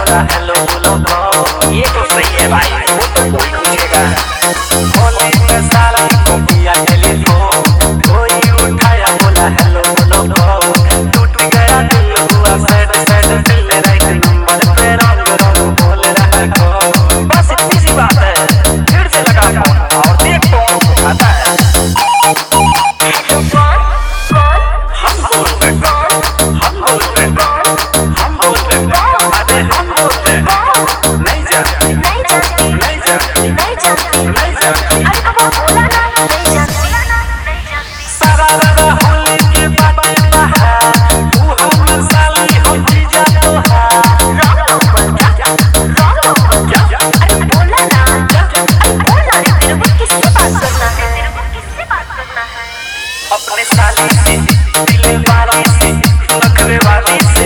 बोला हेलो बोलो को, ये तो सही है भाई, वो तो कोई पूछेगा। होली में साला को किया टेलीफोन, कोई उठाया बोला हेलो बोलो को, टूट गया दिल हुआ सैड सैड, दिल राइट नंबर पे रंग रंग बोल रहा को। बस इतनी सी बात है, फिर से लगा फोन और देख कौन उठाता है। अपने साली से, दिल वाली से, नखरे वाली से,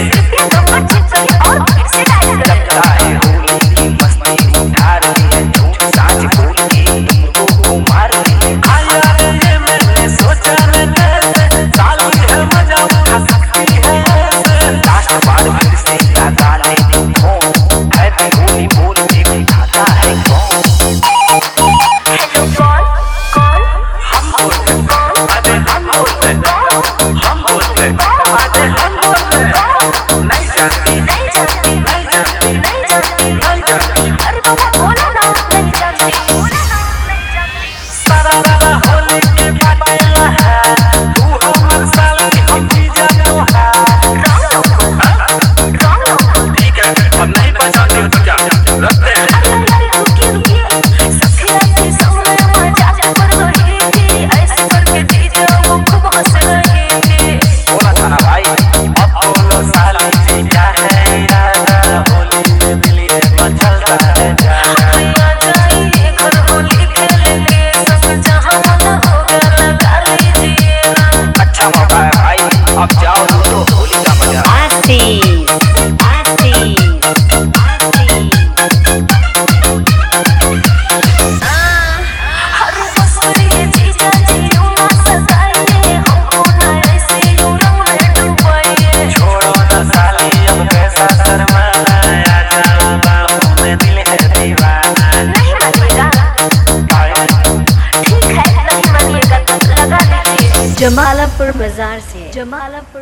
लगता है होली की मस्ती उठा रही है, झूठ साच बोल के तुमको मार रही है। आया ये मैंने सोचा न कैसे, साली है मजा उठा सकती है ऐसे। लास्ट बार फिर से लगा लेती फोन, हैप्पी होली बोल के उठाता है कौन। हेलो कौन कौन, हम बोलते कौन, अरे हम बोलते हम बोलते, अरे हम बोलते नहीं जानती नहीं जानती नहीं जानती नहीं जानती नहीं जानती, अरे बाबा बोला ना नहीं जानती बोला ना नहीं जानती। सारा रारा होली के बातेला है, तू हमर साली हम जीजा तो है। रंग ठीक है, अब नहीं पहचानते हो तो क्या रखते हैं। अरे रुकिए रुकिए, सखिया के सामने मजाक कर रही थी, ऐसे करके जीजा वो खूब हंस रही थी। बोला था ना भाई, अब बोलो साली जी क्या है इरादा, होली में दिल ये मचलता है जाना। भैया जाइए घर होली खेलेंगे, सब जहाँ मन होगा लगा लीजिए ना। अच्छा मौका है भाई, अब जाओ तो होली का मजा। जमालपुर बाजार से